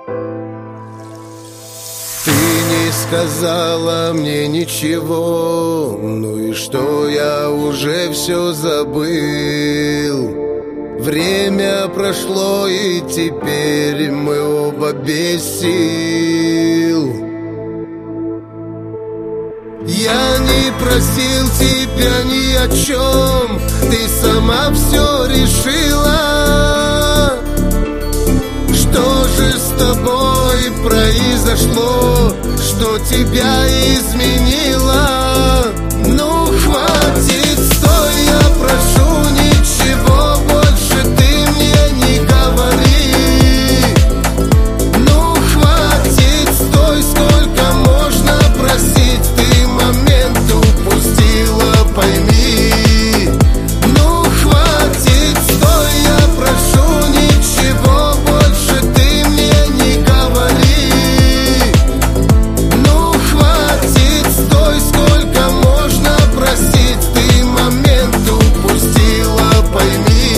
Ты не сказала мне ничего, ну и что, я уже все забыл. Время прошло, и теперь мы оба без сил. Я не просил тебя ни о чем, ты сама все решила. Что же с тобой произошло, что тебя изменило? Ну хватит, стой, я прошу, ничего больше ты мне не говори. Ну хватит, стой, сколько можно просить, ты момент упустила, пойми. Ну хватит, стой, я прошу, ничего больше ты мне не говори. Ну хватит, стой, сколько можно просить, ты момент упустила, пойми.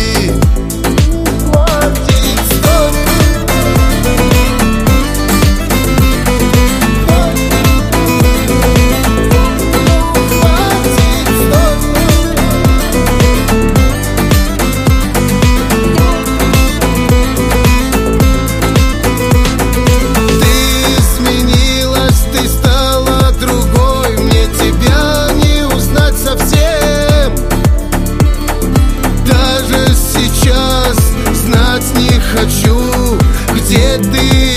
Хватит, стой. Ты изменилась, ты стала другой, мне тебя не узнать совсем. Даже сейчас знать не хочу, где ты